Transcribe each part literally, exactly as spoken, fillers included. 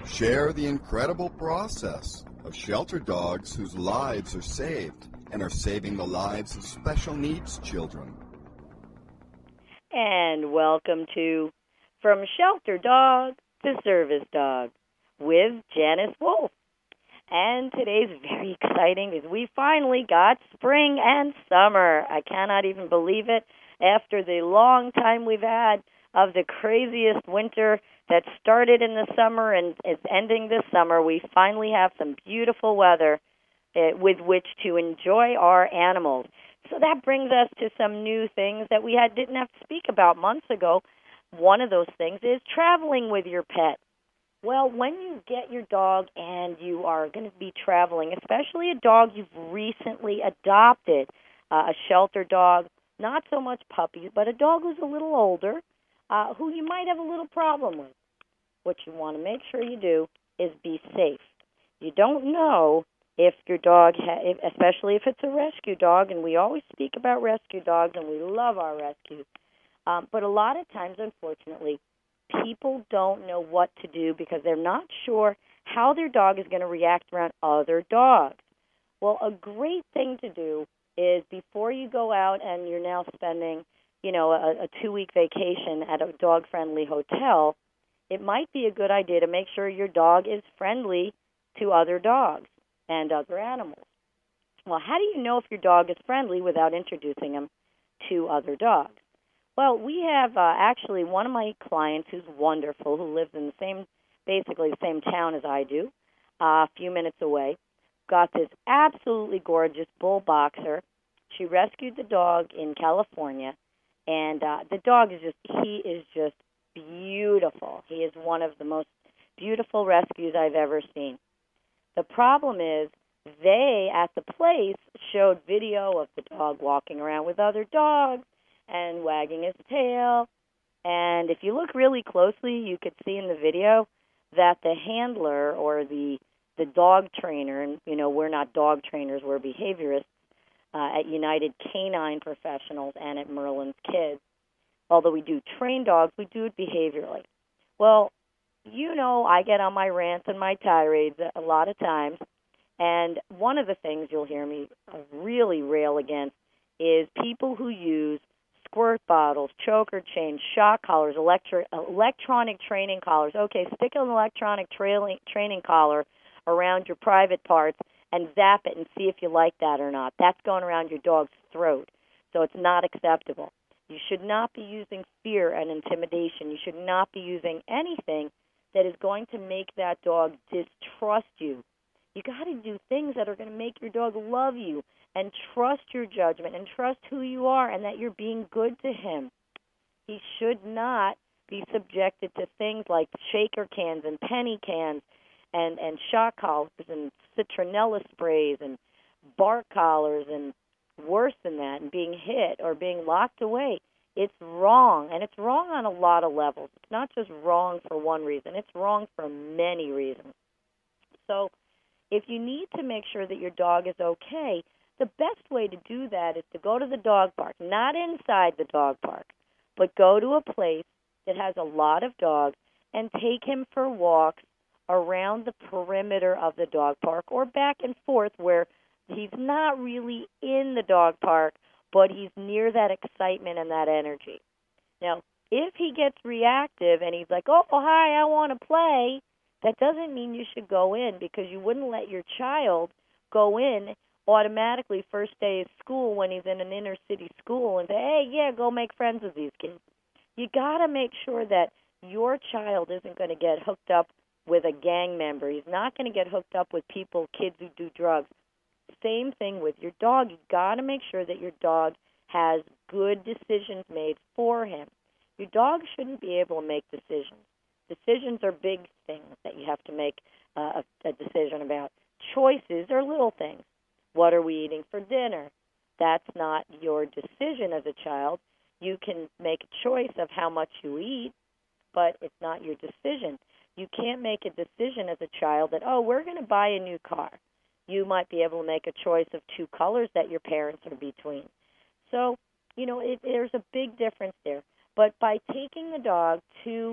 Share the incredible process of shelter dogs whose lives are saved and are saving the lives of special needs children. And welcome to From Shelter Dog to Service Dog with Janice Wolf. And today's very exciting because we finally got spring and summer. I cannot even believe it. After the long time we've had of the craziest winter that started in the summer and is ending this summer, we finally have some beautiful weather uh, with which to enjoy our animals. So that brings us to some new things that we had didn't have to speak about months ago. One of those things is traveling with your pet. Well, when you get your dog and you are going to be traveling, especially a dog you've recently adopted, uh, a shelter dog, not so much puppies, but a dog who's a little older, uh, who you might have a little problem with, what you want to make sure you do is be safe. You don't know if your dog, ha- especially if it's a rescue dog, and we always speak about rescue dogs, and we love our rescues, um, but a lot of times, unfortunately, people don't know what to do because they're not sure how their dog is going to react around other dogs. Well, a great thing to do is before you go out and you're now spending, you know, a, a two-week vacation at a dog-friendly hotel, it might be a good idea to make sure your dog is friendly to other dogs and other animals. Well, how do you know if your dog is friendly without introducing him to other dogs? Well, we have uh, actually one of my clients who's wonderful, who lives in the same, basically the same town as I do, uh, a few minutes away, got this absolutely gorgeous bull boxer. She rescued the dog in California, and uh, the dog is just, he is just beautiful. He is one of the most beautiful rescues I've ever seen. The problem is they, at the place, showed video of the dog walking around with other dogs and wagging his tail. And if you look really closely, you could see in the video that the handler or the the dog trainer, and, you know, we're not dog trainers, we're behaviorists uh, at United Canine Professionals and at Merlin's Kids. Although we do train dogs, we do it behaviorally. Well, you know, I get on my rants and my tirades a lot of times, and one of the things you'll hear me really rail against is people who use squirt bottles, choker chains, shock collars, electri- electronic training collars. Okay, stick an electronic trailing, training collar around your private parts and zap it and see if you like that or not. That's going around your dog's throat, so it's not acceptable. You should not be using fear and intimidation. You should not be using anything that is going to make that dog distrust you. You got to do things that are going to make your dog love you and trust your judgment and trust who you are and that you're being good to him. He should not be subjected to things like shaker cans and penny cans and, and shock collars and citronella sprays and bark collars and worse than that, and being hit or being locked away. It's wrong, and it's wrong on a lot of levels. It's not just wrong for one reason. It's wrong for many reasons. So if you need to make sure that your dog is okay, the best way to do that is to go to the dog park, not inside the dog park, but go to a place that has a lot of dogs and take him for walks around the perimeter of the dog park or back and forth where he's not really in the dog park, but he's near that excitement and that energy. Now, if he gets reactive and he's like, oh, hi, I want to play, that doesn't mean you should go in, because you wouldn't let your child go in automatically first day of school when he's in an inner city school and say, hey, yeah, go make friends with these kids. You got to make sure that your child isn't going to get hooked up with a gang member. He's not going to get hooked up with people, kids who do drugs. Same thing with your dog. You got to make sure that your dog has good decisions made for him. Your dog shouldn't be able to make decisions. Decisions are big things that you have to make uh, a, a decision about. Choices are little things. What are we eating for dinner? That's not your decision as a child. You can make a choice of how much you eat, but it's not your decision. You can't make a decision as a child that, oh, we're going to buy a new car. You might be able to make a choice of two colors that your parents are between. So, you know, it, there's a big difference there. But by taking the dog to,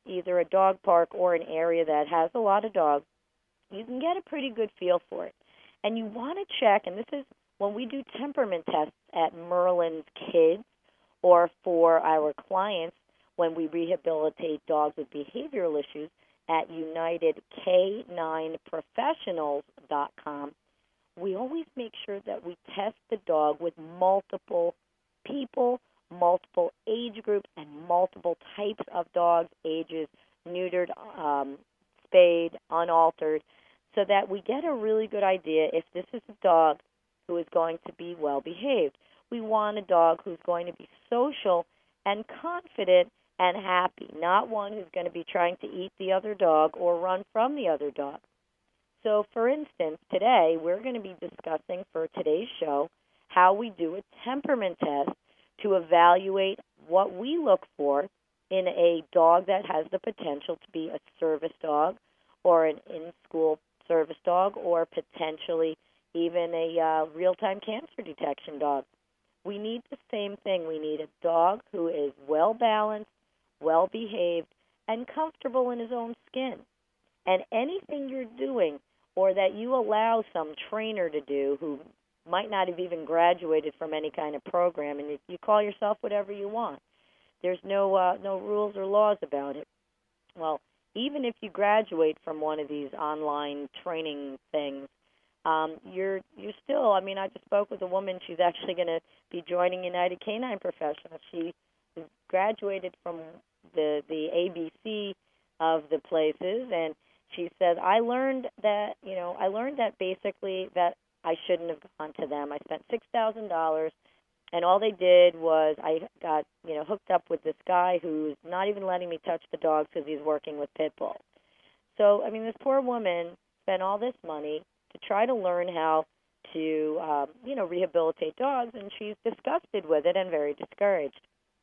either a dog park or an area that has a lot of dogs, you can get a pretty good feel for it. And you want to check, and this is when we do temperament tests at Merlin's Kids or for our clients when we rehabilitate dogs with behavioral issues at United K nine Professionals dot com, we always make sure that we test the dog with multiple people, multiple age groups, and multiple types of dogs, ages, neutered, um, spayed, unaltered, so that we get a really good idea if this is a dog who is going to be well behaved. We want a dog who's going to be social and confident and happy, not one who's going to be trying to eat the other dog or run from the other dog. So, for instance, today we're going to be discussing for today's show how we do a temperament test to evaluate what we look for in a dog that has the potential to be a service dog or an in-school service dog or potentially even a uh, real-time cancer detection dog. We need the same thing. We need a dog who is well-balanced, well-behaved, and comfortable in his own skin. And anything you're doing or that you allow some trainer to do who might not have even graduated from any kind of program, and you call yourself whatever you want. There's no uh, no rules or laws about it. Well, even if you graduate from one of these online training things, um, you're you're still, I mean, I just spoke with a woman. She's actually going to be joining United K nine Professionals. She graduated from the, the A B C of the places, and she said, I learned that, you know, I learned that basically that I shouldn't have gone to them. I spent six thousand dollars, and all they did was I got, you know, hooked up with this guy who's not even letting me touch the dogs because he's working with pit bulls. So, I mean, this poor woman spent all this money to try to learn how to, um, you know, rehabilitate dogs, and she's disgusted with it and very discouraged.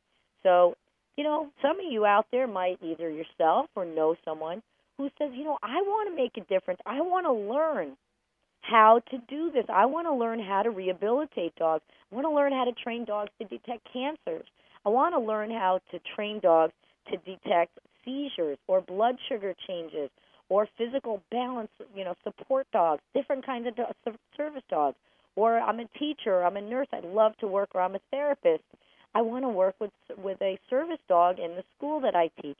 So, you know, some of you out there might either yourself or know someone who says, you know, I want to make a difference. I want to learn how to do this. I want to learn how to rehabilitate dogs. I want to learn how to train dogs to detect cancers. I want to learn how to train dogs to detect seizures or blood sugar changes or physical balance, you know, support dogs, different kinds of do- service dogs. Or I'm a teacher, I'm a nurse, I love to work, or I'm a therapist. I want to work with with a service dog in the school that I teach.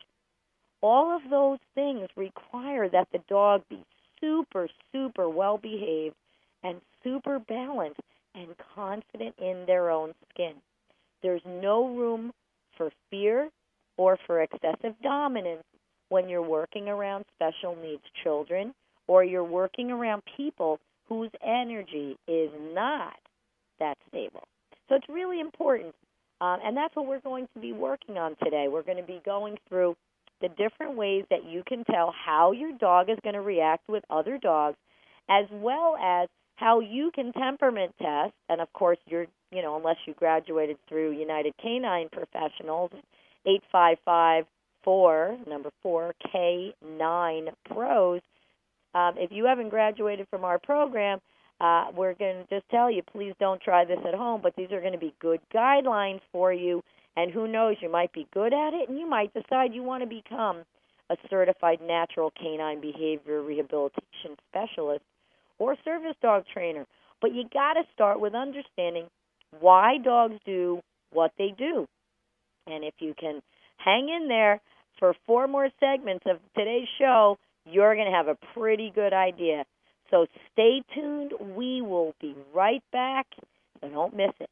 All of those things require that the dog be super, super well-behaved and super balanced and confident in their own skin. There's no room for fear or for excessive dominance when you're working around special needs children or you're working around people whose energy is not that stable. So it's really important, um, and that's what we're going to be working on today. We're going to be going through the different ways that you can tell how your dog is going to react with other dogs, as well as how you can temperament test. And, of course, you're, you know, unless you graduated through United K nine Professionals, eight five five four, number four, K nine Pros. Um, if you haven't graduated from our program, uh, we're going to just tell you, please don't try this at home, but these are going to be good guidelines for you. And who knows, you might be good at it, and you might decide you want to become a certified natural canine behavior rehabilitation specialist or service dog trainer. But you got to start with understanding why dogs do what they do. And if you can hang in there for four more segments of today's show, you're going to have a pretty good idea. So stay tuned. We will be right back, so don't miss it.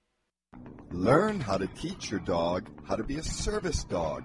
Learn how to teach your dog how to be a service dog.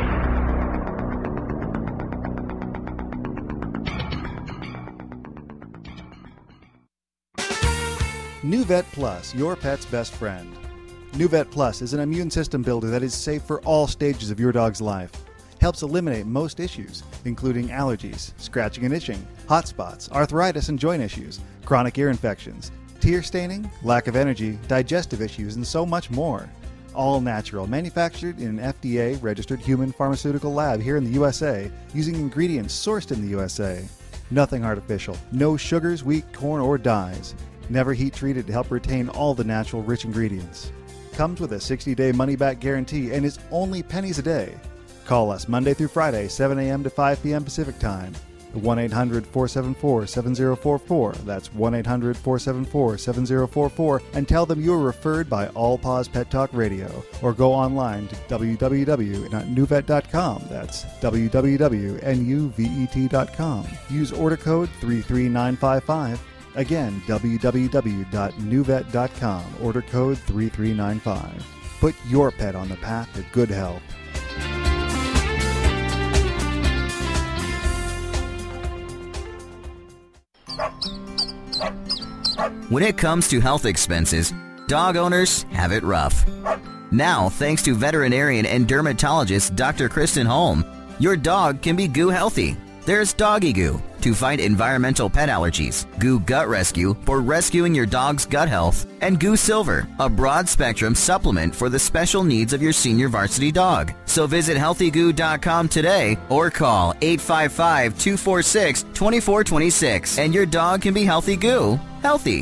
NuVet Plus, your pet's best friend. NuVet Plus is an immune system builder that is safe for all stages of your dog's life. Helps eliminate most issues, including allergies, scratching and itching, hot spots, arthritis and joint issues, chronic ear infections, tear staining, lack of energy, digestive issues, and so much more. All natural, manufactured in an F D A-registered human pharmaceutical lab here in the U S A, using ingredients sourced in the U S A. Nothing artificial, no sugars, wheat, corn, or dyes. Never heat treated to help retain all the natural rich ingredients. Comes with a sixty-day money-back guarantee and is only pennies a day. Call us Monday through Friday, seven a.m. to five p.m. Pacific Time. one eight hundred, four seven four, seven zero four four. That's one eight hundred, four seven four, seven zero four four. And tell them you were referred by All Paws Pet Talk Radio. Or go online to w w w dot nuvet dot com. That's w w w dot nuvet dot com. Use order code three three nine five five. Again, w w w dot nuvet dot com. Order code three three nine five. Put your pet on the path to good health. When it comes to health expenses, dog owners have it rough. Now, thanks to veterinarian and dermatologist Doctor Kristen Holm, your dog can be goo healthy. There's Doggy Goo to fight environmental pet allergies, Goo Gut Rescue for rescuing your dog's gut health, and Goo Silver, a broad-spectrum supplement for the special needs of your senior varsity dog. So visit healthy goo dot com today or call eight five five, two four six, two four two six and your dog can be healthy goo, healthy.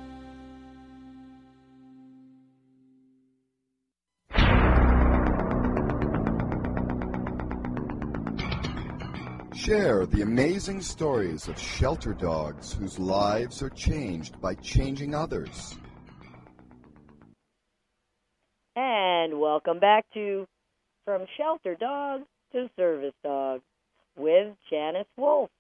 Share the amazing stories of shelter dogs whose lives are changed by changing others. And welcome back to From Shelter Dog to Service Dog with Janice Wolf.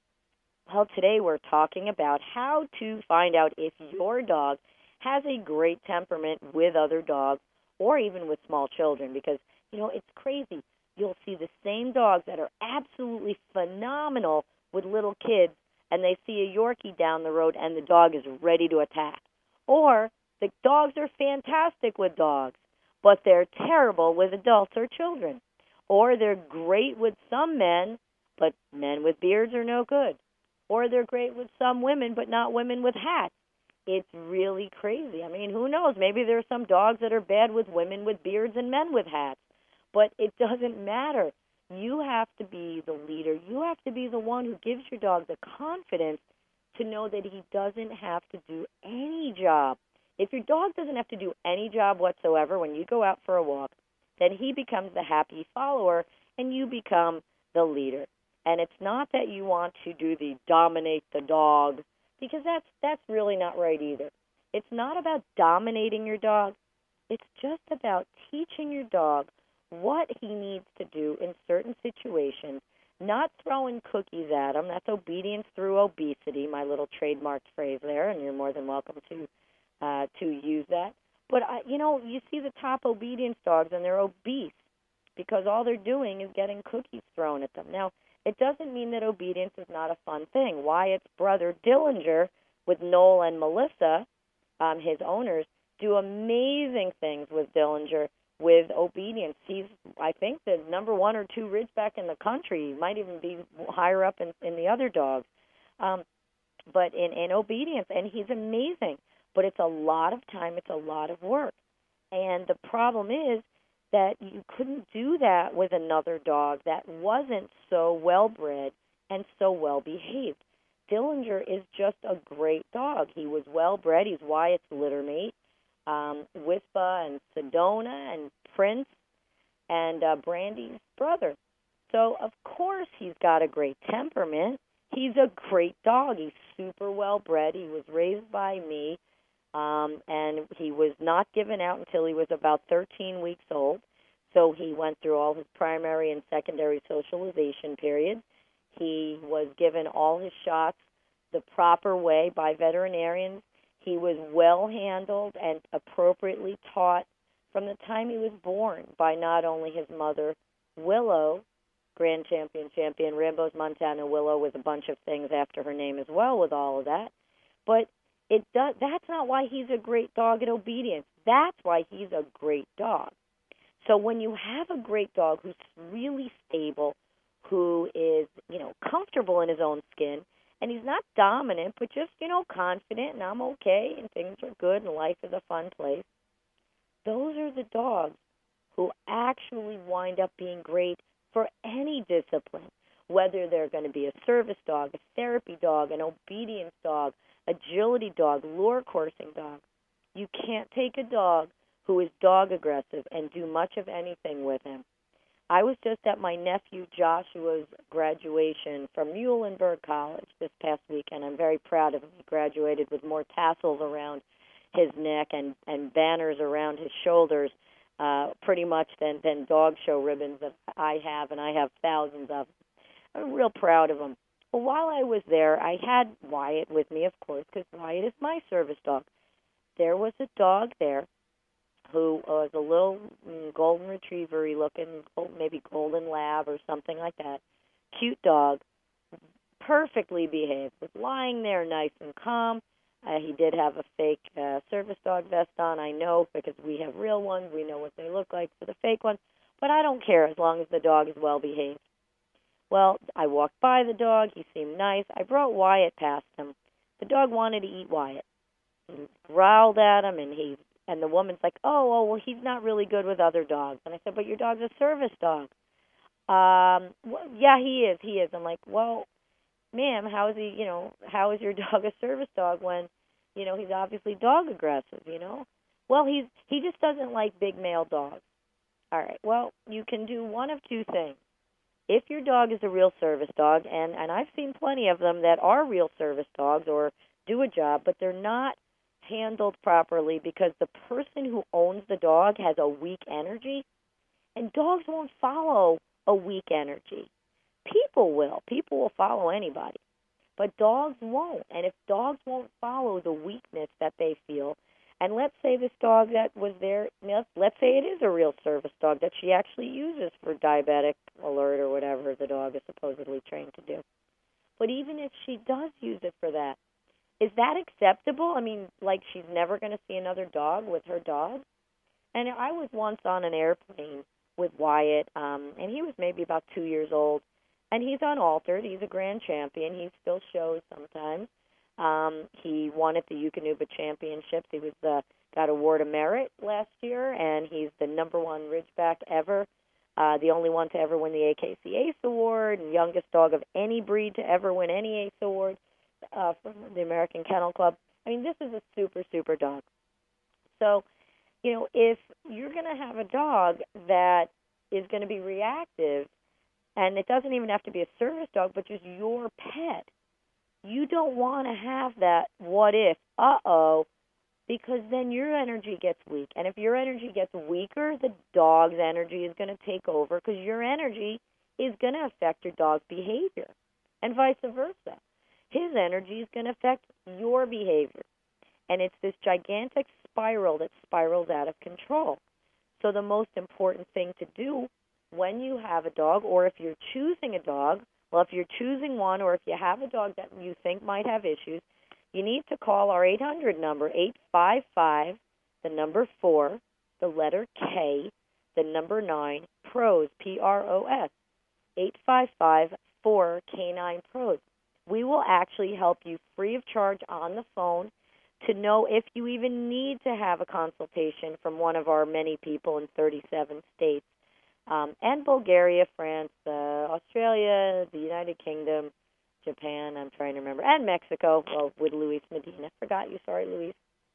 Well, today we're talking about how to find out if your dog has a great temperament with other dogs or even with small children, because, you know, it's crazy. You'll see the same dogs that are absolutely phenomenal with little kids, and they see a Yorkie down the road and the dog is ready to attack. Or the dogs are fantastic with dogs, but they're terrible with adults or children. Or they're great with some men, but men with beards are no good. Or they're great with some women, but not women with hats. It's really crazy. I mean, who knows? Maybe there are some dogs that are bad with women with beards and men with hats. But it doesn't matter. You have to be the leader. You have to be the one who gives your dog the confidence to know that he doesn't have to do any job. If your dog doesn't have to do any job whatsoever when you go out for a walk, then he becomes the happy follower and you become the leader. And it's not that you want to do the dominate the dog, because that's that's really not right either. It's not about dominating your dog. It's just about teaching your dog what he needs to do in certain situations, not throwing cookies at him. That's obedience through obesity, my little trademarked phrase there, and you're more than welcome to uh, to use that. But, uh, you know, you see the top obedience dogs, and they're obese because all they're doing is getting cookies thrown at them. Now, it doesn't mean that obedience is not a fun thing. Wyatt's brother, Dillinger, with Noel and Melissa, um, his owners, do amazing things with Dillinger with obedience. He's, I think, the number one or two Ridgeback in the country. He might even be higher up in, in the other dogs. Um, but in, in obedience, and he's amazing. But it's a lot of time. It's a lot of work. And the problem is that you couldn't do that with another dog that wasn't so well-bred and so well-behaved. Dillinger is just a great dog. He was well-bred. He's Wyatt's litter mate. Um, Wispa and Sedona and Prince and uh, Brandy's brother. So, of course, he's got a great temperament. He's a great dog. He's super well-bred. He was raised by me, um, and he was not given out until he was about thirteen weeks old. So he went through all his primary and secondary socialization periods. He was given all his shots the proper way by veterinarians. He was well handled and appropriately taught from the time he was born by not only his mother, Willow, Grand Champion, Champion, Rambo's Montana Willow, with a bunch of things after her name as well with all of that. But it does, that's not why he's a great dog at obedience. That's why he's a great dog. So when you have a great dog who's really stable, who is, you know, comfortable in his own skin, and he's not dominant, but just, you know, confident, and I'm okay, and things are good, and life is a fun place. Those are the dogs who actually wind up being great for any discipline, whether they're going to be a service dog, a therapy dog, an obedience dog, agility dog, lure coursing dog. You can't take a dog who is dog aggressive and do much of anything with him. I was just at my nephew Joshua's graduation from Muhlenberg College this past weekend. I'm very proud of him. He graduated with more tassels around his neck and, and banners around his shoulders, uh, pretty much than, than dog show ribbons that I have, and I have thousands of them. I'm real proud of him. But while I was there, I had Wyatt with me, of course, because Wyatt is my service dog. There was a dog there who was a little mm, golden retriever-y looking, maybe golden lab or something like that. Cute dog, perfectly behaved, was lying there nice and calm. Uh, he did have a fake uh, service dog vest on, I know, because we have real ones. We know what they look like for the fake ones. But I don't care as long as the dog is well behaved. Well, I walked by the dog. He seemed nice. I brought Wyatt past him. The dog wanted to eat Wyatt. He growled at him, and he and the woman's like, oh, oh, well, he's not really good with other dogs. And I said, but your dog's a service dog. Um, well, yeah, he is. He is. I'm like, well, ma'am, how is he, you know, how is your dog a service dog when, you know, he's obviously dog aggressive, you know? Well, he's he just doesn't like big male dogs. All right, well, you can do one of two things. If your dog is a real service dog, and, and I've seen plenty of them that are real service dogs or do a job, but they're not handled properly because the person who owns the dog has a weak energy, and dogs won't follow a weak energy. People will. People will follow anybody, but dogs won't. And if dogs won't follow the weakness that they feel, and let's say this dog that was there, let's say it is a real service dog that she actually uses for diabetic alert or whatever the dog is supposedly trained to do. But even if she does use it for that, is that acceptable? I mean, like she's never going to see another dog with her dog? And I was once on an airplane with Wyatt, um, and he was maybe about two years old, and he's unaltered. He's a grand champion. He still shows sometimes. Um, he won at the Eukanuba Championships. He was uh, got Award of Merit last year, and he's the number one Ridgeback ever, uh, the only one to ever win the A K C Ace Award, and youngest dog of any breed to ever win any Ace Award uh, from the American Kennel Club. I mean, this is a super, super dog. So, you know, if you're going to have a dog that is going to be reactive, and it doesn't even have to be a service dog, but just your pet, you don't want to have that what if, uh-oh, because then your energy gets weak. And if your energy gets weaker, the dog's energy is going to take over because your energy is going to affect your dog's behavior and vice versa. His energy is going to affect your behavior. And it's this gigantic spiral that spirals out of control. So the most important thing to do when you have a dog, or if you're choosing a dog, well, if you're choosing one, or if you have a dog that you think might have issues, you need to call our eight hundred number, eight five five, the number four, the letter K, the number nine, PROS, P R O S, eight five five, four, K nine PROS. We will actually help you free of charge on the phone to know if you even need to have a consultation from one of our many people in thirty-seven states. Um, and Bulgaria, France, uh, Australia, the United Kingdom, Japan, I'm trying to remember, and Mexico, well, with Luis Medina. Forgot you, sorry, Luis.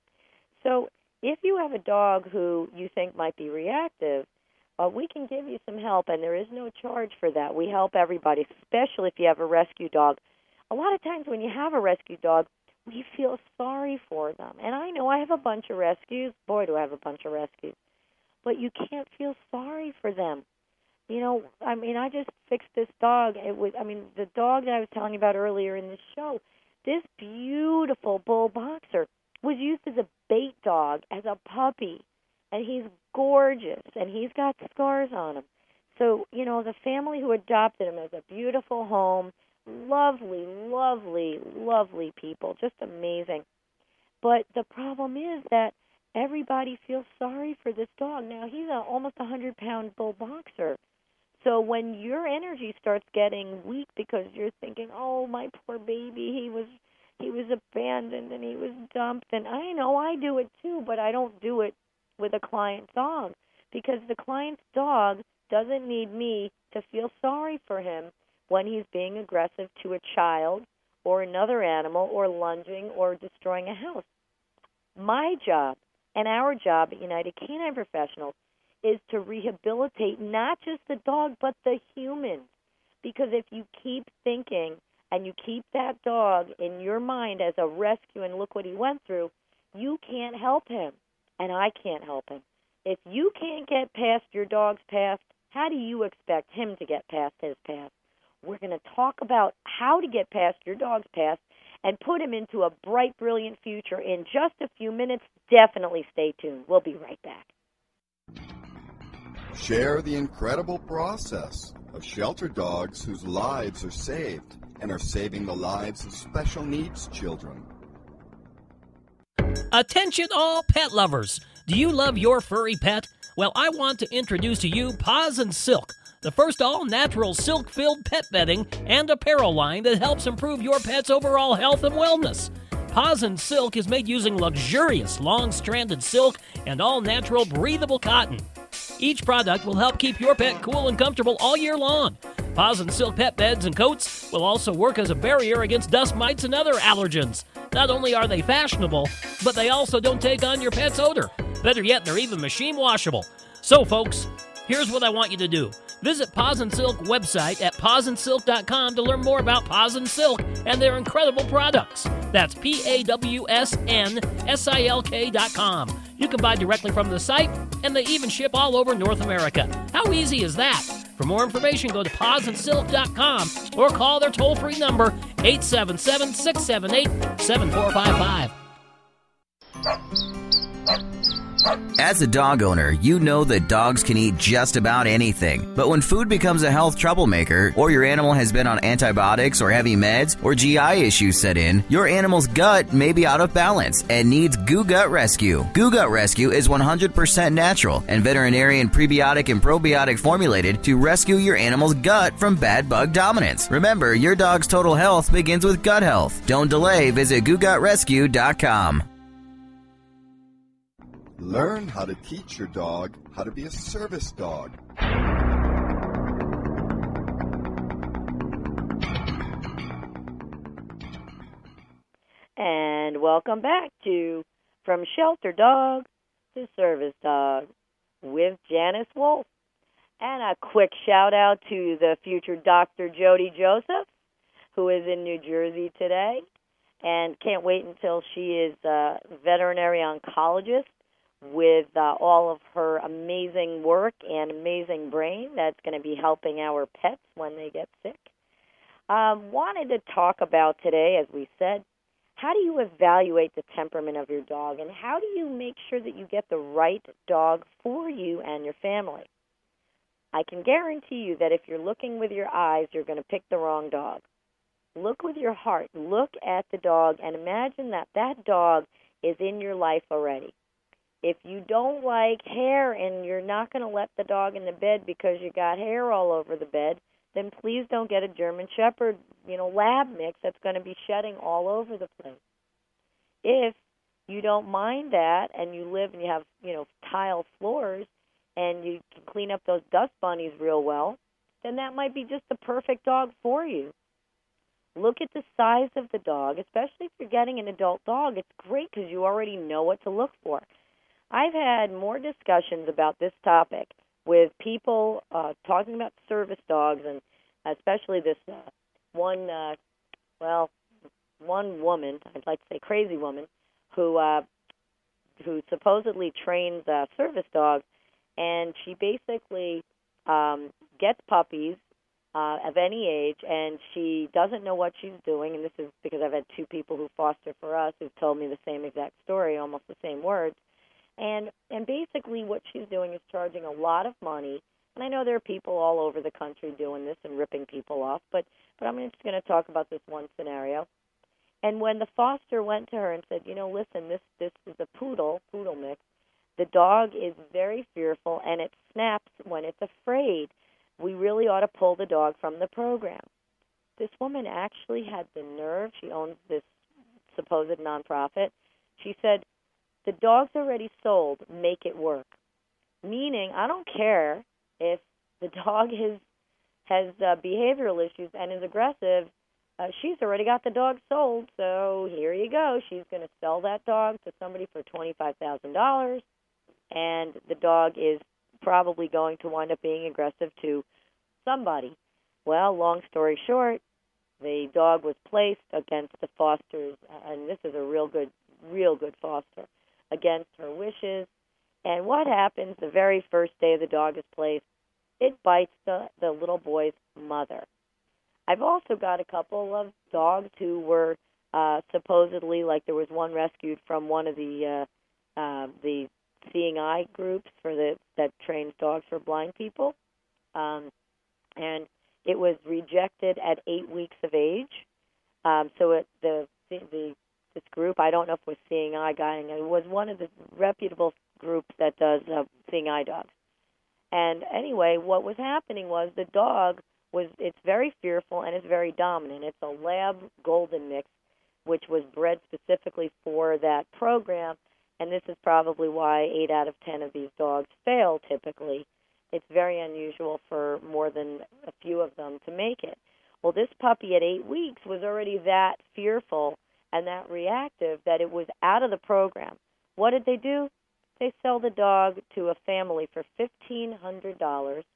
So if you have a dog who you think might be reactive, uh, we can give you some help, and there is no charge for that. We help everybody, especially if you have a rescue dog. A lot of times when you have a rescue dog, we feel sorry for them. And I know I have a bunch of rescues. Boy, do I have a bunch of rescues. But you can't feel sorry for them. You know, I mean, I just fixed this dog. It was, I mean, the dog that I was telling you about earlier in the show, this beautiful bull boxer was used as a bait dog, as a puppy, and he's gorgeous, and he's got scars on him. So, you know, the family who adopted him has a beautiful home, lovely, lovely, lovely people, just amazing. But the problem is that everybody feels sorry for this dog. Now, he's a almost one hundred pound bull boxer. So when your energy starts getting weak because you're thinking, oh, my poor baby, he was he was abandoned and he was dumped. And I know I do it too, but I don't do it with a client's dog because the client's dog doesn't need me to feel sorry for him when he's being aggressive to a child or another animal or lunging or destroying a house. My job and our job at United Canine Professionals is to rehabilitate not just the dog, but the human. Because if you keep thinking and you keep that dog in your mind as a rescue and look what he went through, you can't help him, and I can't help him. If you can't get past your dog's past, how do you expect him to get past his past? We're going to talk about how to get past your dog's past and put him into a bright, brilliant future in just a few minutes. Definitely stay tuned. We'll be right back. Share the incredible process of shelter dogs whose lives are saved and are saving the lives of special needs children. Attention all pet lovers. Do you love your furry pet? Well, I want to introduce to you Paws and Silk, the first all-natural silk-filled pet bedding and apparel line that helps improve your pet's overall health and wellness. Paws and Silk is made using luxurious long-stranded silk and all-natural breathable cotton. Each product will help keep your pet cool and comfortable all year long. Paws and Silk pet beds and coats will also work as a barrier against dust mites and other allergens. Not only are they fashionable, but they also don't take on your pet's odor. Better yet, they're even machine washable. So, folks, here's what I want you to do. Visit Paws and Silk website at paws and silk dot com to learn more about Paws and Silk and their incredible products. That's P A W S N S I L K dot com. You can buy directly from the site, and they even ship all over North America. How easy is that? For more information, go to paws and silk dot com or call their toll-free number, eight seven seven, six seven eight, seven four five five. As a dog owner, you know that dogs can eat just about anything. But when food becomes a health troublemaker, or your animal has been on antibiotics or heavy meds, or G I issues set in, your animal's gut may be out of balance and needs Goo Gut Rescue. Goo Gut Rescue is one hundred percent natural and veterinarian prebiotic and probiotic formulated to rescue your animal's gut from bad bug dominance. Remember, your dog's total health begins with gut health. Don't delay. Visit goo gut rescue dot com. Learn how to teach your dog how to be a service dog. And welcome back to From Shelter Dog to Service Dog with Janice Wolf. And a quick shout out to the future Doctor Jody Joseph, who is in New Jersey today. And can't wait until she is a veterinary oncologist with uh, all of her amazing work and amazing brain that's going to be helping our pets when they get sick. Um, wanted to talk about today, as we said, how do you evaluate the temperament of your dog, and how do you make sure that you get the right dog for you and your family? I can guarantee you that if you're looking with your eyes, you're going to pick the wrong dog. Look with your heart. Look at the dog and imagine that that dog is in your life already. If you don't like hair and you're not going to let the dog in the bed because you got hair all over the bed, then please don't get a German Shepherd, you know, lab mix that's going to be shedding all over the place. If you don't mind that and you live and you have, you know, tile floors and you can clean up those dust bunnies real well, then that might be just the perfect dog for you. Look at the size of the dog, especially if you're getting an adult dog. It's great because you already know what to look for. I've had more discussions about this topic with people uh, talking about service dogs, and especially this uh, one, uh, well, one woman, I'd like to say crazy woman, who uh, who supposedly trains uh, service dogs, and she basically um, gets puppies uh, of any age, and she doesn't know what she's doing, and this is because I've had two people who foster for us who've told me the same exact story, almost the same words. And and basically what she's doing is charging a lot of money. And I know there are people all over the country doing this and ripping people off, but, but I'm just going to talk about this one scenario. And when the foster went to her and said, you know, listen, this, this is a poodle, poodle mix. The dog is very fearful, and it snaps when it's afraid. We really ought to pull the dog from the program. This woman actually had the nerve. She owns this supposed nonprofit. She said, the dog's already sold, make it work. Meaning, I don't care if the dog is, has uh, behavioral issues and is aggressive. Uh, she's already got the dog sold, so here you go. She's going to sell that dog to somebody for twenty-five thousand dollars, and the dog is probably going to wind up being aggressive to somebody. Well, long story short, the dog was placed against the foster's, and this is a real good, real good foster, against her wishes. And what happens the very first day the dog is placed? It bites the, the little boy's mother. I've also got a couple of dogs who were uh, supposedly, like there was one rescued from one of the uh, uh, the Seeing Eye groups for the that trains dogs for blind people, um, and it was rejected at eight weeks of age. Um, so it, the the this group, I don't know if it was Seeing Eye Guiding, it was one of the reputable groups that does uh, Seeing Eye dogs. And anyway, what was happening was the dog was, it's very fearful and it's very dominant. It's a lab golden mix, which was bred specifically for that program. And this is probably why eight out of ten of these dogs fail typically. It's very unusual for more than a few of them to make it. Well, this puppy at eight weeks was already that fearful and that reactive that it was out of the program. What did they do? They sell the dog to a family for fifteen hundred dollars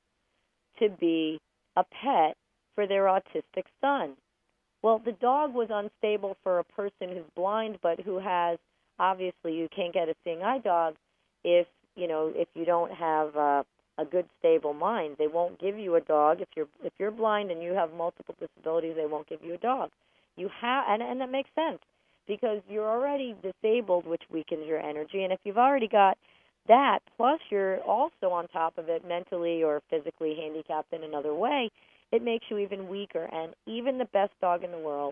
to be a pet for their autistic son. Well, the dog was unstable for a person who's blind, but who has, obviously, you can't get a Seeing Eye dog if, you know, if you don't have uh, a good, stable mind. They won't give you a dog. If you're if you're blind and you have multiple disabilities, they won't give you a dog. You have, and, and that makes sense, because you're already disabled, which weakens your energy. And if you've already got that, plus you're also on top of it mentally or physically handicapped in another way, it makes you even weaker. And even the best dog in the world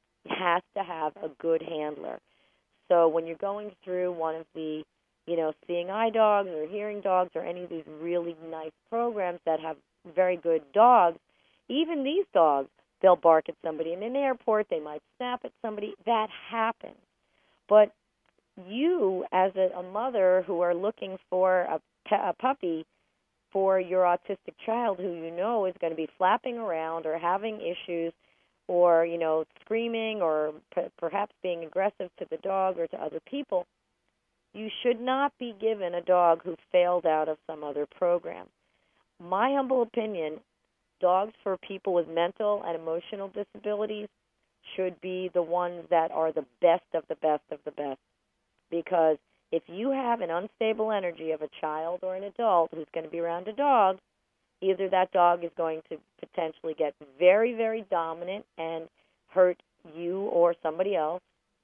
has to have a good handler. So when you're going through one of the, you know, Seeing Eye dogs or hearing dogs or any of these really nice programs that have very good dogs, even these dogs, they'll bark at somebody in an airport. They might snap at somebody. That happens. But you, as a, a mother who are looking for a, a puppy for your autistic child who you know is going to be flapping around or having issues or, you know, screaming or p- perhaps being aggressive to the dog or to other people, you should not be given a dog who failed out of some other program. My humble opinion, dogs for people with mental and emotional disabilities should be the ones that are the best of the best of the best. Because if you have an unstable energy of a child or an adult who's going to be around a dog, either that dog is going to potentially get very, very dominant and hurt you or somebody else,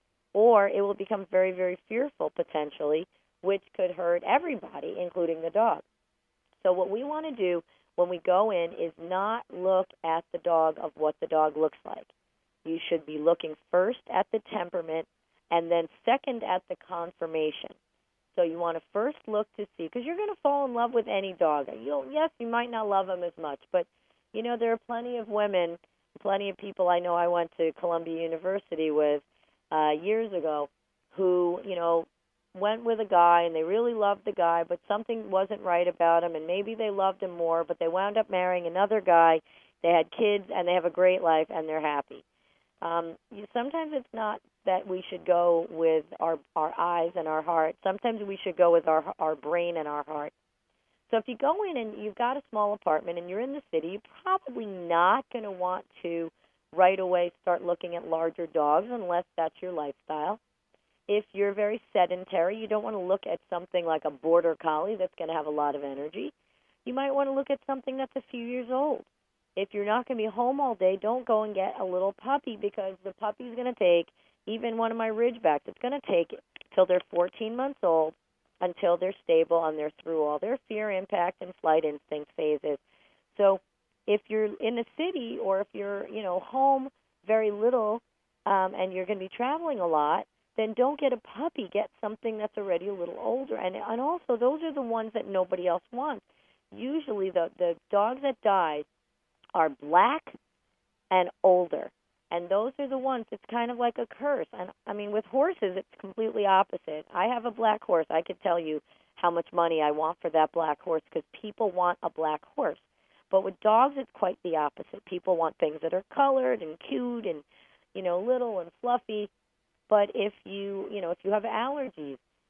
or it will become very, very fearful potentially, which could hurt everybody, including the dog. So what we want to do when we go in is not look at the dog of what the dog looks like. You should be looking first at the temperament and then second at the conformation. So you want to first look to see, because you're going to fall in love with any dog. You'll, yes, you might not love them as much, but, you know, there are plenty of women, plenty of people I know I went to Columbia University with uh, years ago who, you know, went with a guy and they really loved the guy, but something wasn't right about him, and maybe they loved him more, but they wound up marrying another guy. They had kids, and they have a great life, and they're happy. Um, you, sometimes it's not that we should go with our, our eyes and our heart. Sometimes we should go with our our brain and our heart. So if you go in and you've got a small apartment and you're in the city, you're probably not going to want to right away start looking at larger dogs unless that's your lifestyle. If you're very sedentary, you don't want to look at something like a border collie that's going to have a lot of energy. You might want to look at something that's a few years old. If you're not going to be home all day, don't go and get a little puppy, because the puppy's going to take, even one of my Ridgebacks, it's going to take till they're fourteen months old until they're stable and they're through all their fear, impact, and flight instinct phases. So if you're in the city or if you're, you know, home very little um, and you're going to be traveling a lot, then don't get a puppy. Get something that's already a little older. And and also, those are the ones that nobody else wants. Usually the, the dogs that die are black and older. And those are the ones, it's kind of like a curse. And, I mean, with horses, it's completely opposite. I have a black horse. I could tell you how much money I want for that black horse because people want a black horse. But with dogs, it's quite the opposite. People want things that are colored and cute and, you know, little and fluffy. But if you, you know, if you have allergies,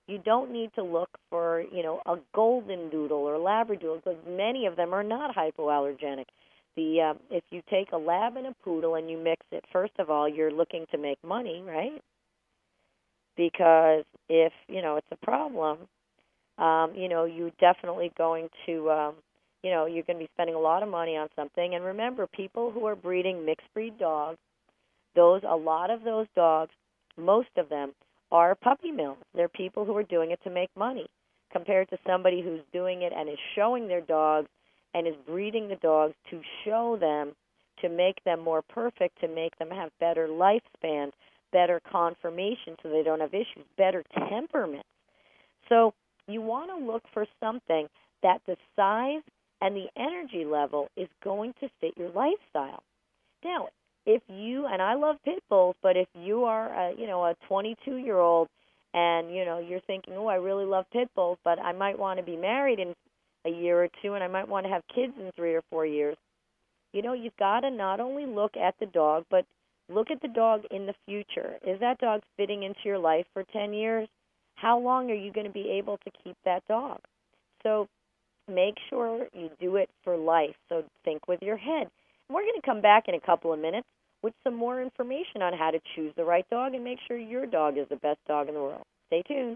You don't need to look for, you know, a golden doodle or labradoodle, because many of them are not hypoallergenic. The uh, if you take a lab and a poodle and you mix it, first of all, you're looking to make money, right? Because if, you know, it's a problem, um, you know, you're definitely going to, um, you know, you're going to be spending a lot of money on something. And remember, people who are breeding mixed breed dogs, those a lot of those dogs, most of them, are puppy mills. They're people who are doing it to make money, compared to somebody who's doing it and is showing their dogs and is breeding the dogs to show them, to make them more perfect, to make them have better lifespan, better conformation so they don't have issues, better temperaments. So you want to look for something that the size and the energy level is going to fit your lifestyle. Now, if you, and I love pit bulls, but if you are, a, you know, a twenty-two-year-old and, you know, you're thinking, oh, I really love pit bulls, but I might want to be married in a year or two and I might want to have kids in three or four years, you know, you've got to not only look at the dog, but look at the dog in the future. Is that dog fitting into your life for ten years? How long are you going to be able to keep that dog? So make sure you do it for life. So think with your head. We're going to come back in a couple of minutes with some more information on how to choose the right dog and make sure your dog is the best dog in the world. Stay tuned.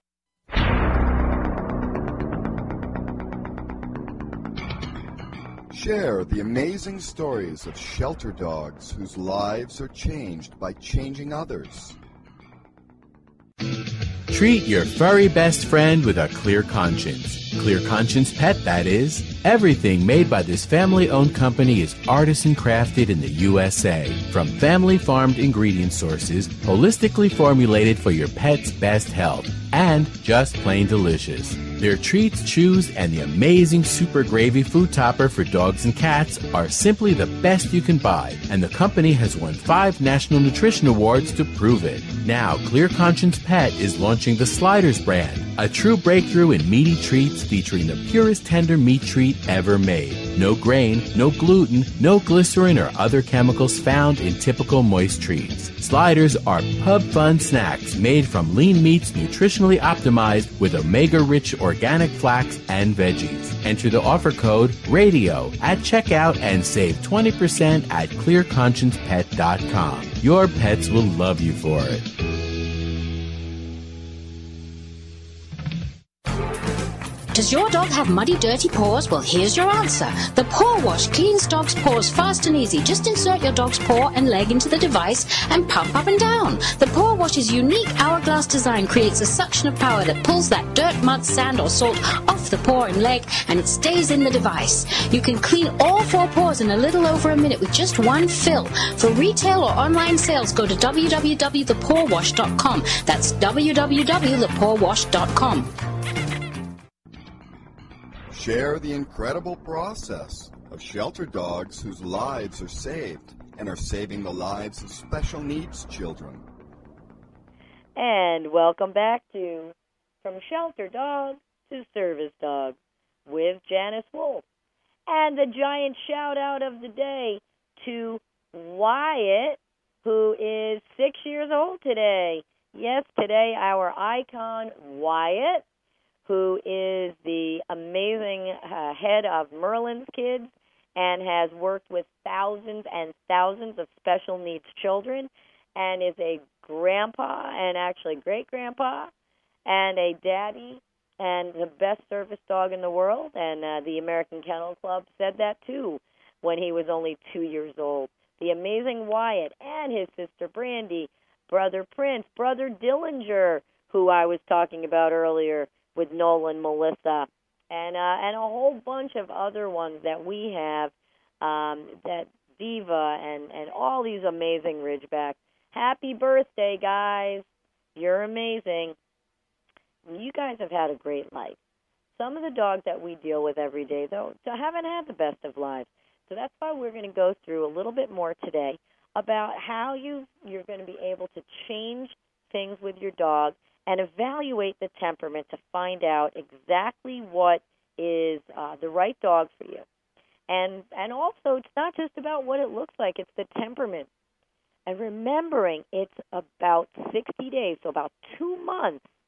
Share the amazing stories of shelter dogs whose lives are changed by changing others. Treat your furry best friend with a clear conscience. Clear Conscience Pet, that is. Everything made by this family-owned company is artisan crafted in the U S A. From family-farmed ingredient sources, holistically formulated for your pet's best health, and just plain delicious. Their treats, chews, and the amazing super gravy food topper for dogs and cats are simply the best you can buy, and the company has won five National Nutrition Awards to prove it. Now, Clear Conscience Pet is launching the Sliders brand, a true breakthrough in meaty treats featuring the purest tender meat treat ever made. No grain, no gluten, no glycerin or other chemicals found in typical moist treats. Sliders are pub fun snacks made from lean meats nutritionally optimized with omega-rich organic flax and veggies. Enter the offer code RADIO at checkout and save twenty percent at clear conscience pet dot com. Your pets will love you for it. Does your dog have muddy, dirty paws? Well, here's your answer. The Paw Wash cleans dog's paws fast and easy. Just insert your dog's paw and leg into the device and pump up and down. The Paw Wash's unique hourglass design creates a suction of power that pulls that dirt, mud, sand, or salt off the paw and leg, and it stays in the device. You can clean all four paws in a little over a minute with just one fill. For retail or online sales, go to w w w dot the paw wash dot com. That's w w w dot the paw wash dot com. Share the incredible process of shelter dogs whose lives are saved and are saving the lives of special needs children. And welcome back to From Shelter Dog to Service Dog with Janice Wolf. And the giant shout-out of the day to Wyatt, who is six years old today. Yes, today our icon, Wyatt, who is the amazing uh, head of Merlin's Kids and has worked with thousands and thousands of special needs children and is a grandpa and actually great-grandpa and a daddy and the best service dog in the world. And uh, the American Kennel Club said that, too, when he was only two years old. The amazing Wyatt and his sister Brandy, brother Prince, brother Dillinger, who I was talking about earlier, with Nolan, Melissa, and uh, and a whole bunch of other ones that we have, um, that Diva and, and all these amazing Ridgebacks. Happy birthday, guys. You're amazing. You guys have had a great life. Some of the dogs that we deal with every day, though, haven't had the best of lives. So that's why we're going to go through a little bit more today about how you, you're going to be able to change things with your dog and evaluate the temperament to find out exactly what is uh, the right dog for you. And and also, it's not just about what it looks like, it's the temperament. And remembering it's about sixty days, so about two months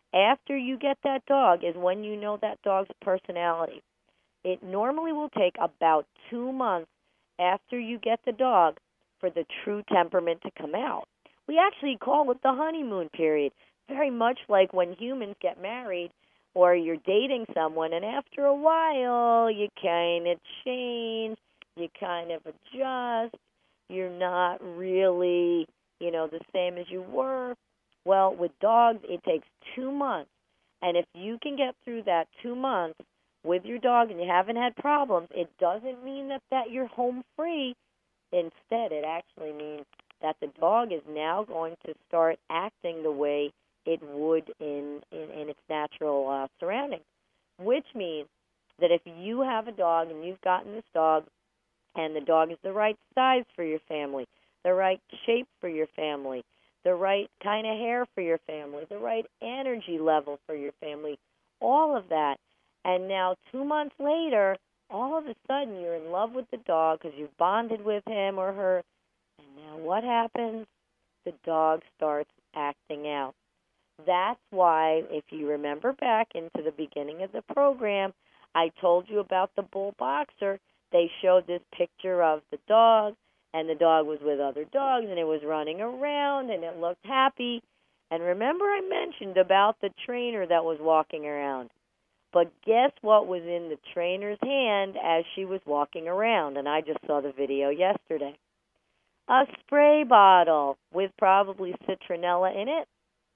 after you get that dog is when you know that dog's personality. It normally will take about two months after you get the dog for the true temperament to come out. We actually call it the honeymoon period, very much like when humans get married or you're dating someone, and after a while you kind of change, you kind of adjust, you're not really, you know, the same as you were. Well, with dogs, it takes two months, and if you can get through that two months with your dog and you haven't had problems, it doesn't mean that, that you're home free. Instead, it actually means that the dog is now going to start acting the way it would in, in, in its natural uh, surroundings, which means that if you have a dog and you've gotten this dog and the dog is the right size for your family, the right shape for your family, the right kind of hair for your family, the right energy level for your family, all of that, and now two months later, all of a sudden you're in love with the dog because you've bonded with him or her, and now what happens? The dog starts acting out. That's why, if you remember back into the beginning of the program, I told you about the bull boxer. They showed this picture of the dog, and the dog was with other dogs, and it was running around, and it looked happy. And remember I mentioned about the trainer that was walking around. But guess what was in the trainer's hand as she was walking around? And I just saw the video yesterday. A spray bottle with probably citronella in it.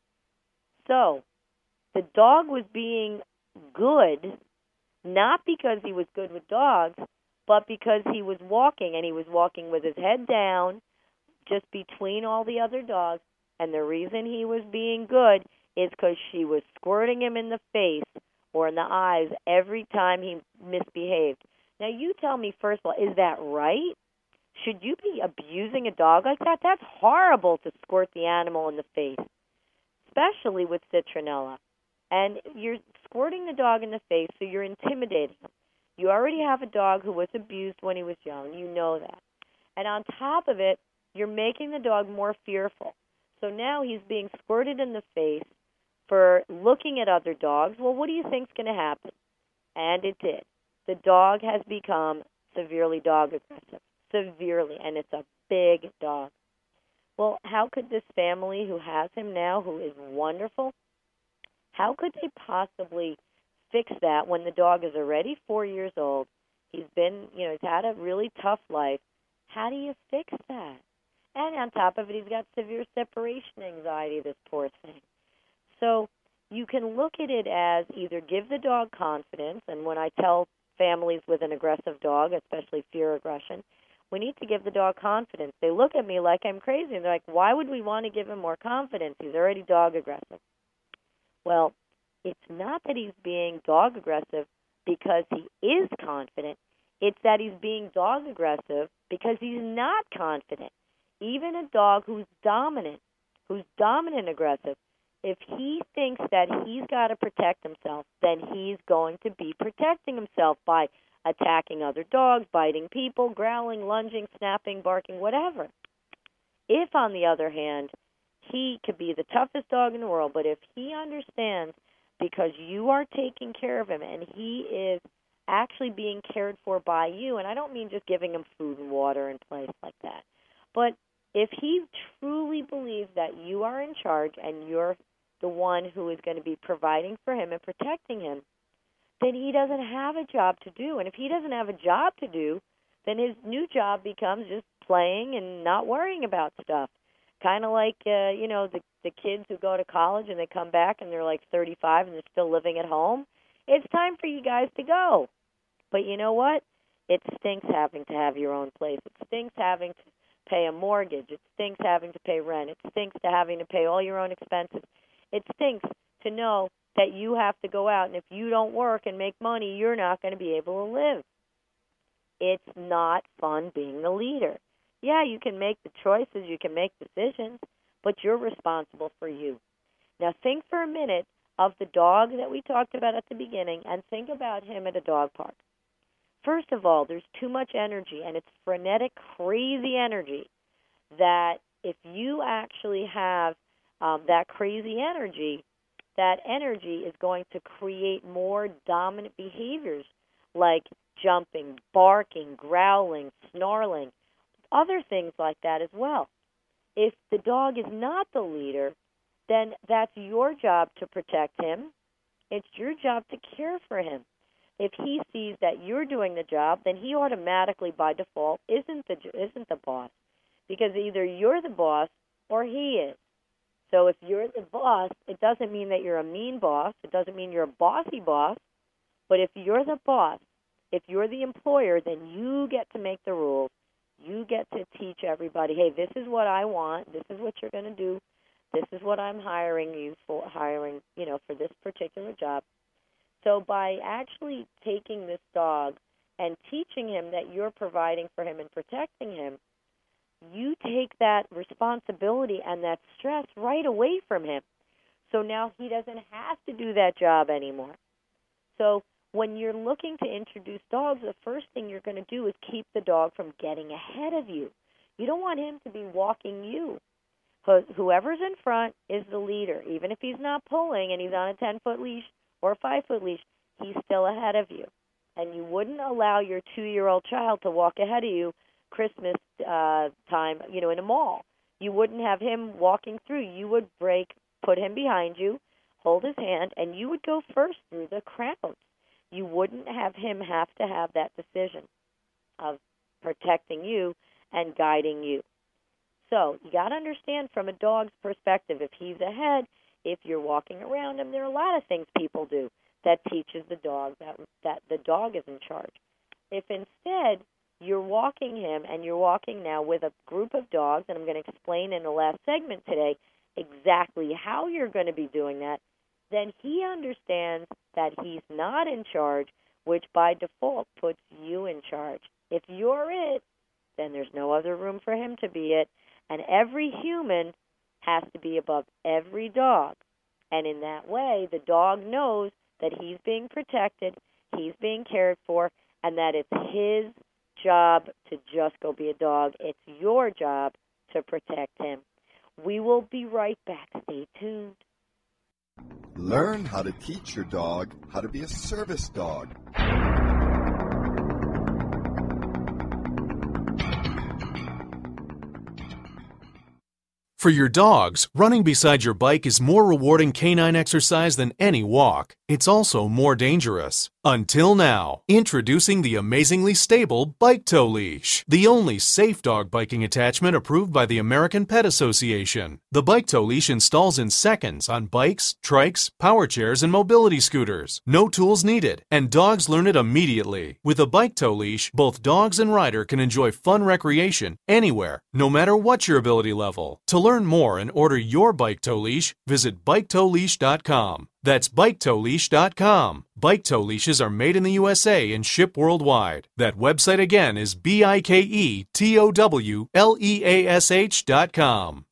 So, the dog was being good, not because he was good with dogs, but because he was walking, and he was walking with his head down, just between all the other dogs. And the reason he was being good is because she was squirting him in the face or in the eyes every time he misbehaved. Now, you tell me, first of all, is that right? Should you be abusing a dog like that? That's horrible to squirt the animal in the face, especially with citronella. And you're squirting the dog in the face, so you're intimidating him. You already have a dog who was abused when he was young. You know that. And on top of it, you're making the dog more fearful. So now he's being squirted in the face for looking at other dogs. Well, what do you think's going to happen? And it did. The dog has become severely dog aggressive. Severely. And it's a big dog. Well, how could this family who has him now, who is wonderful, how could they possibly fix that when the dog is already four years old? He's been, you know, he's had a really tough life. How do you fix that? And on top of it, he's got severe separation anxiety, this poor thing. So you can look at it as either give the dog confidence, and when I tell families with an aggressive dog, especially fear aggression, we need to give the dog confidence. They look at me like I'm crazy, and they're like, why would we want to give him more confidence? He's already dog aggressive. Well, it's not that he's being dog aggressive because he is confident. It's that he's being dog aggressive because he's not confident. Even a dog who's dominant, who's dominant aggressive, if he thinks that he's got to protect himself, then he's going to be protecting himself by attacking other dogs, biting people, growling, lunging, snapping, barking, whatever. If, on the other hand, he could be the toughest dog in the world, but if he understands because you are taking care of him and he is actually being cared for by you, and I don't mean just giving him food and water and place like that, but if he truly believes that you are in charge and you're the one who is going to be providing for him and protecting him, then he doesn't have a job to do. And if he doesn't have a job to do, then his new job becomes just playing and not worrying about stuff. Kind of like, uh, you know, the, the kids who go to college and they come back and they're like thirty-five and they're still living at home. It's time for you guys to go. But you know what? It stinks having to have your own place. It stinks having to pay a mortgage. It stinks having to pay rent. It stinks to having to pay all your own expenses. It stinks to know that you have to go out, and if you don't work and make money, you're not going to be able to live. It's not fun being the leader. Yeah, you can make the choices, you can make decisions, but you're responsible for you. Now think for a minute of the dog that we talked about at the beginning, and think about him at a dog park. First of all, there's too much energy, and it's frenetic, crazy energy, that if you actually have um, that crazy energy, that energy is going to create more dominant behaviors like jumping, barking, growling, snarling, other things like that as well. If the dog is not the leader, then that's your job to protect him. It's your job to care for him. If he sees that you're doing the job, then he automatically, by default, isn't the isn't the boss, because either you're the boss or he is. So if you're the boss, it doesn't mean that you're a mean boss. It doesn't mean you're a bossy boss. But if you're the boss, if you're the employer, then you get to make the rules. You get to teach everybody, hey, this is what I want. This is what you're going to do. This is what I'm hiring you for, hiring, you know, for this particular job. So by actually taking this dog and teaching him that you're providing for him and protecting him, you take that responsibility and that stress right away from him. So now he doesn't have to do that job anymore. So when you're looking to introduce dogs, the first thing you're going to do is keep the dog from getting ahead of you. You don't want him to be walking you. Whoever's in front is the leader. Even if he's not pulling and he's on a ten-foot leash or a five-foot leash, he's still ahead of you. And you wouldn't allow your two-year-old child to walk ahead of you Christmas uh, time, you know, in a mall. You wouldn't have him walking through. You would break, put him behind you, hold his hand, and you would go first through the crowd. You wouldn't have him have to have that decision of protecting you and guiding you. So you got to understand from a dog's perspective, if he's ahead, if you're walking around him, there are a lot of things people do that teaches the dog that, that the dog is in charge. If instead you're walking him and you're walking now with a group of dogs, and I'm going to explain in the last segment today exactly how you're going to be doing that, then he understands that he's not in charge, which by default puts you in charge. If you're it, then there's no other room for him to be it. And every human has to be above every dog. And in that way, the dog knows that he's being protected, he's being cared for, and that it's his job to just go be a dog. It's your job to protect him. We will be right back. Stay tuned. Learn how to teach your dog how to be a service dog. For your dogs, running beside your bike is more rewarding canine exercise than any walk. It's also more dangerous. Until now, introducing the amazingly stable Bike Tow Leash, the only safe dog biking attachment approved by the American Pet Association. The Bike Tow Leash installs in seconds on bikes, trikes, power chairs, and mobility scooters. No tools needed, and dogs learn it immediately. With a Bike Tow Leash, both dogs and rider can enjoy fun recreation anywhere, no matter what your ability level. To learn more and order your Bike Tow Leash, visit bike tow leash dot com. That's bike tow leash dot com. Bike Tow Leashes are made in the U S A and ship worldwide. That website again is B I K E T O W L E A S H dot com.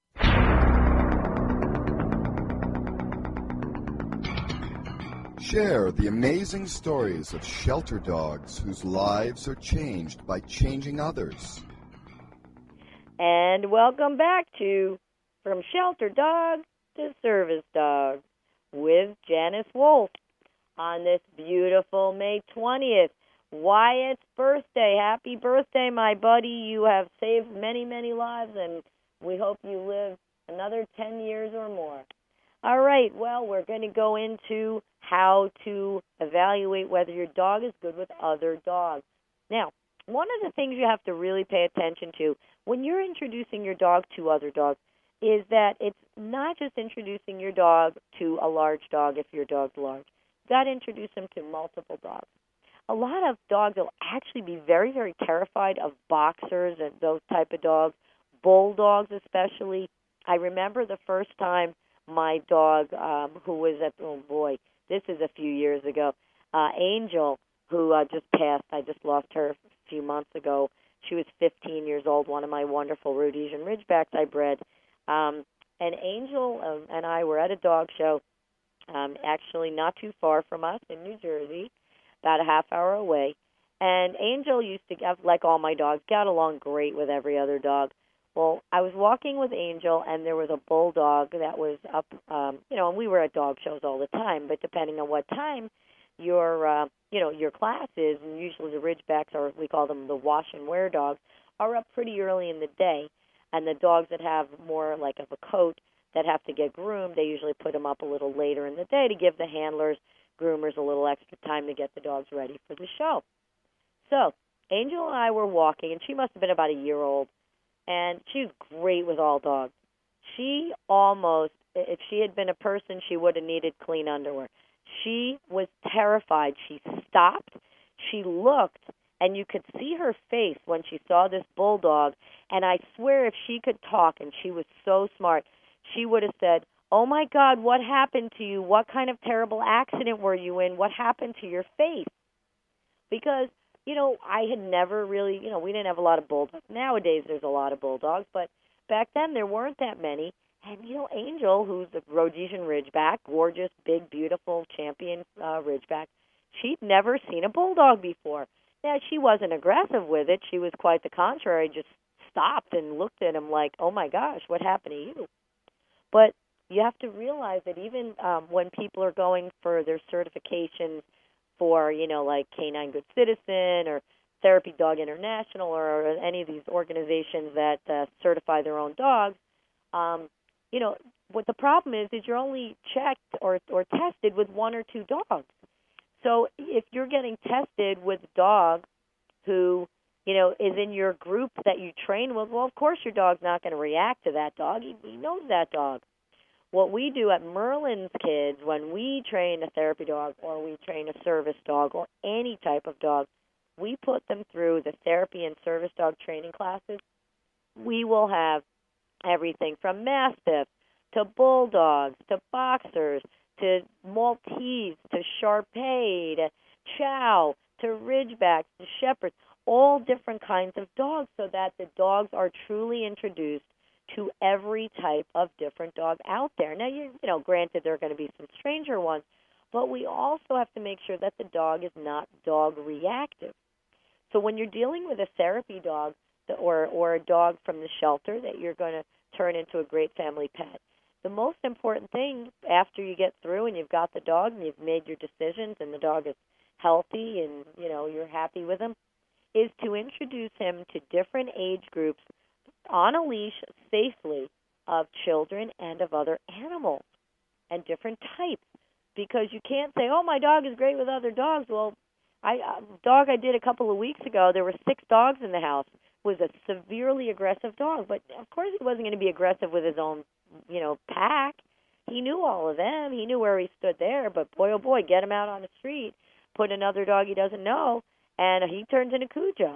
Share the amazing stories of shelter dogs whose lives are changed by changing others. And welcome back to From Shelter Dog to Service Dog with Janice Wolf on this beautiful May twentieth, Wyatt's birthday. Happy birthday, my buddy. You have saved many, many lives, and we hope you live another ten years or more. All right, well, we're going to go into how to evaluate whether your dog is good with other dogs. Now, one of the things you have to really pay attention to when you're introducing your dog to other dogs is that it's not just introducing your dog to a large dog if your dog's large. You've got to introduce them to multiple dogs. A lot of dogs will actually be very, very terrified of boxers and those type of dogs, bulldogs especially. I remember the first time my dog, um, who was at, oh boy, this is a few years ago, uh, Angel, who uh, just passed. I just lost her a few months ago. She was fifteen years old, one of my wonderful Rhodesian Ridgebacks I bred. Um, and Angel um, and I were at a dog show, um, actually not too far from us in New Jersey, about a half hour away. And Angel used to, have, like all my dogs, got along great with every other dog. Well, I was walking with Angel, and there was a bulldog that was up, um, you know, and we were at dog shows all the time, but depending on what time your, uh, you know, your class is, and usually the Ridgebacks, or we call them the wash and wear dogs, are up pretty early in the day, and the dogs that have more like of a coat that have to get groomed, they usually put them up a little later in the day to give the handlers, groomers a little extra time to get the dogs ready for the show. So Angel and I were walking, and she must have been about a year old, and she was great with all dogs. She almost, if she had been a person, she would have needed clean underwear. She was terrified. She stopped. She looked, and you could see her face when she saw this bulldog, and I swear if she could talk, and she was so smart, she would have said, "Oh, my God, what happened to you? What kind of terrible accident were you in? What happened to your face?" Because, you know, I had never really, you know, we didn't have a lot of bulldogs. Nowadays there's a lot of bulldogs, but back then there weren't that many. And, you know, Angel, who's a Rhodesian Ridgeback, gorgeous, big, beautiful champion uh, Ridgeback, she'd never seen a bulldog before. Now, she wasn't aggressive with it. She was quite the contrary, just stopped and looked at him like, "Oh, my gosh, what happened to you?" But you have to realize that even um, when people are going for their certifications for, you know, like Canine Good Citizen or Therapy Dog International or any of these organizations that uh, certify their own dogs, um, you know, what the problem is is you're only checked or, or tested with one or two dogs. So if you're getting tested with a dog who, you know, is in your group that you train with, well, of course your dog's not going to react to that dog. He, he knows that dog. What we do at Merlin's Kids when we train a therapy dog or we train a service dog or any type of dog, we put them through the therapy and service dog training classes. We will have everything from Mastiffs to Bulldogs to Boxers to Maltese to Shar-Pei to Chow to Ridgebacks to Shepherds, all different kinds of dogs so that the dogs are truly introduced to every type of different dog out there. Now, you, you know, granted there are going to be some stranger ones, but we also have to make sure that the dog is not dog reactive. So when you're dealing with a therapy dog or, or a dog from the shelter that you're going to turn into a great family pet, the most important thing after you get through and you've got the dog and you've made your decisions and the dog is healthy and, you know, you're happy with him, is to introduce him to different age groups on a leash safely of children and of other animals and different types. Because you can't say, "Oh, my dog is great with other dogs." Well, I uh, dog I did a couple of weeks ago, there were six dogs in the house, was a severely aggressive dog. But, of course, he wasn't going to be aggressive with his own, you know, pack. He knew all of them. He knew where he stood there. But, boy, oh, boy, get him out on the street, put another dog he doesn't know, and he turns into Cujo.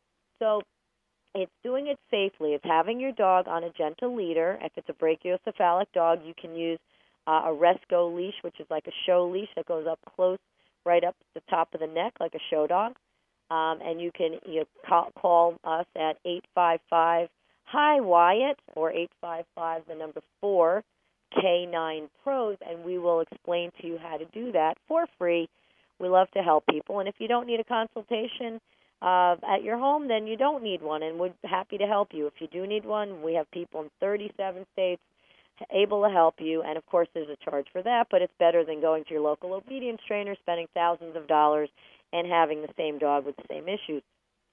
So it's doing it safely. It's having your dog on a gentle leader. If it's a brachiocephalic dog, you can use uh, a Resco leash, which is like a show leash that goes up close, right up the top of the neck, like a show dog. Um, and you can you know, call, call us at eight five five, H I, Wyatt, or eight five five, the number four, K nine Pros, and we will explain to you how to do that for free. We love to help people. And if you don't need a consultation uh, at your home, then you don't need one, and we're happy to help you. If you do need one, we have people in thirty-seven states able to help you, and of course there's a charge for that, but it's better than going to your local obedience trainer, spending thousands of dollars, and having the same dog with the same issues.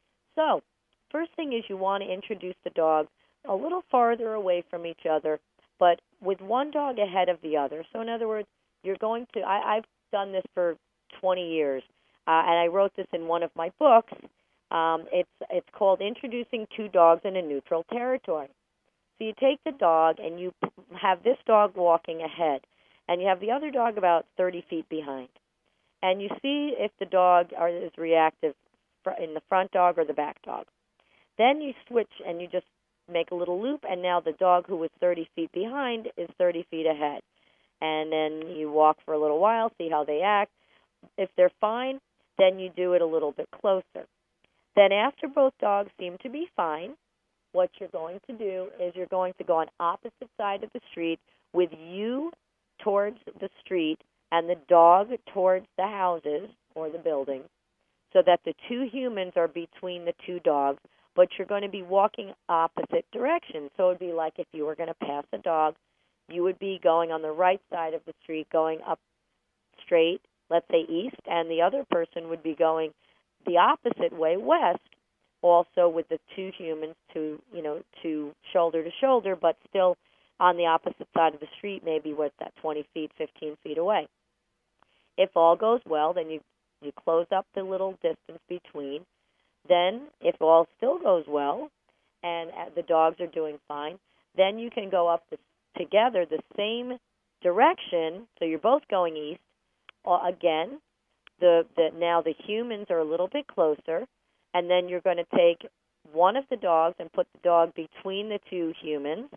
So, first thing is you want to introduce the dogs a little farther away from each other, but with one dog ahead of the other. So in other words, you're going to, I, I've done this for twenty years, uh, and I wrote this in one of my books. Um, it's it's called Introducing Two Dogs in a Neutral Territory. So you take the dog and you have this dog walking ahead, and you have the other dog about thirty feet behind. And you see if the dog are, is reactive in the front dog or the back dog. Then you switch and you just make a little loop, and now the dog who was thirty feet behind is thirty feet ahead. And then you walk for a little while, see how they act. If they're fine, then you do it a little bit closer. Then after both dogs seem to be fine, what you're going to do is you're going to go on opposite side of the street with you towards the street and the dog towards the houses or the buildings so that the two humans are between the two dogs, but you're going to be walking opposite directions. So it would be like if you were going to pass a dog, you would be going on the right side of the street, going up straight, let's say east, and the other person would be going the opposite way, west, also with the two humans to, you know, to shoulder to shoulder, but still on the opposite side of the street, maybe what's that, twenty feet, fifteen feet away. If all goes well, then you, you close up the little distance between. Then, if all still goes well and the dogs are doing fine, then you can go up the, together the same direction, so you're both going east. Uh, again, the, the now the humans are a little bit closer, and then you're going to take one of the dogs and put the dog between the two humans.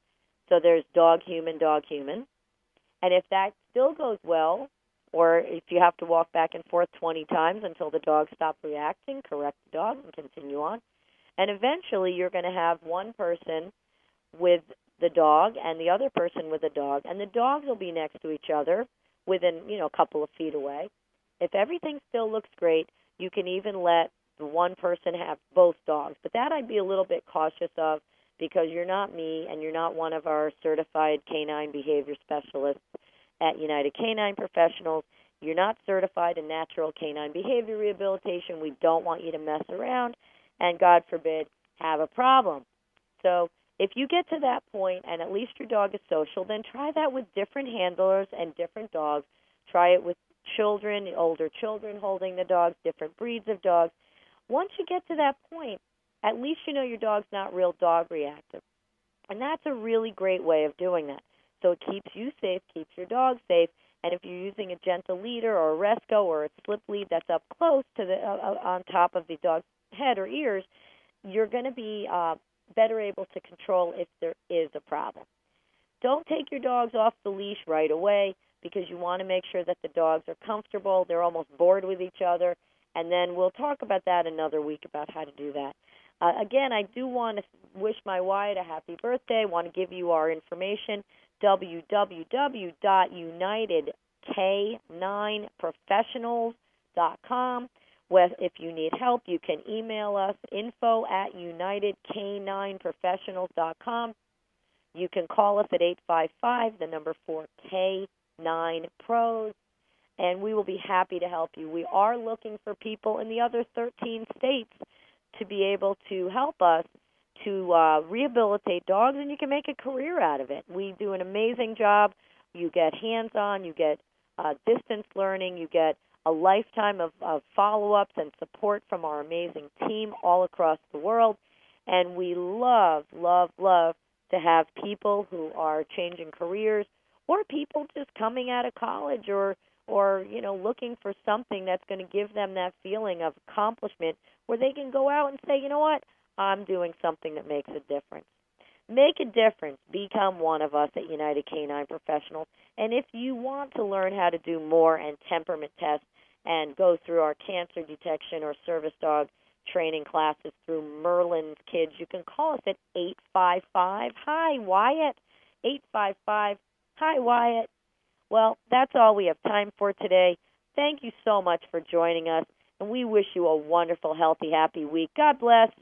So there's dog, human, dog, human. And if that still goes well, or if you have to walk back and forth twenty times until the dog stops reacting, correct the dog and continue on. And eventually you're going to have one person with the dog and the other person with the dog, and the dogs will be next to each other within, you know, a couple of feet away. If everything still looks great, you can even let the one person have both dogs. But that I'd be a little bit cautious of, because you're not me and you're not one of our certified canine behavior specialists at United Canine Professionals. You're not certified in natural canine behavior rehabilitation. We don't want you to mess around and, God forbid, have a problem. So if you get to that point and at least your dog is social, then try that with different handlers and different dogs. Try it with children, older children holding the dogs, different breeds of dogs. Once you get to that point, at least you know your dog's not real dog reactive. And that's a really great way of doing that. So it keeps you safe, keeps your dog safe, and if you're using a gentle leader or a Resco or a slip lead that's up close to the uh, on top of the dog's head or ears, you're going to be uh, better able to control if there is a problem. Don't take your dogs off the leash right away, because you want to make sure that the dogs are comfortable, they're almost bored with each other, and then we'll talk about that another week about how to do that. Uh, again, I do want to wish my Wyatt a happy birthday. I want to give you our information, w w w dot united k nine professionals dot com. If you need help, you can email us, info at united k nine professionals dot com. You can call us at eight five five, the number four, K nine pros, and we will be happy to help you. We are looking for people in the other thirteen states to be able to help us to uh, rehabilitate dogs, and you can make a career out of it. We do an amazing job. You get hands-on, you get uh, distance learning, you get a lifetime of, of follow-ups and support from our amazing team all across the world. And we love, love, love to have people who are changing careers, or people just coming out of college, or or you know looking for something that's going to give them that feeling of accomplishment, where they can go out and say, you know what, I'm doing something that makes a difference. Make a difference. Become one of us at United Canine Professionals. And if you want to learn how to do more and temperament tests and go through our cancer detection or service dog training classes through Merlin's Kids, you can call us at eight five five, hi, Wyatt, eight five five, hi, Wyatt. Well, that's all we have time for today. Thank you so much for joining us, and we wish you a wonderful, healthy, happy week. God bless.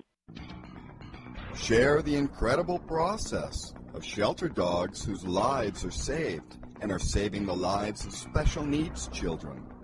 Share the incredible process of shelter dogs whose lives are saved and are saving the lives of special needs children.